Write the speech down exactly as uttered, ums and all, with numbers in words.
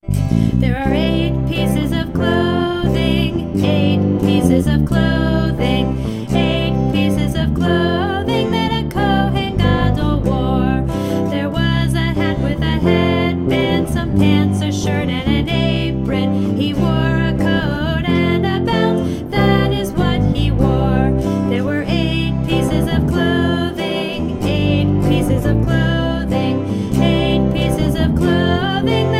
There are eight pieces of clothing, eight pieces of clothing, eight pieces of clothing that a Kohen Gadol wore. There was a hat with a headband, some pants, a shirt, and an apron. He wore a coat and a belt, that is what he wore. There were eight pieces of clothing, eight pieces of clothing, eight pieces of clothing.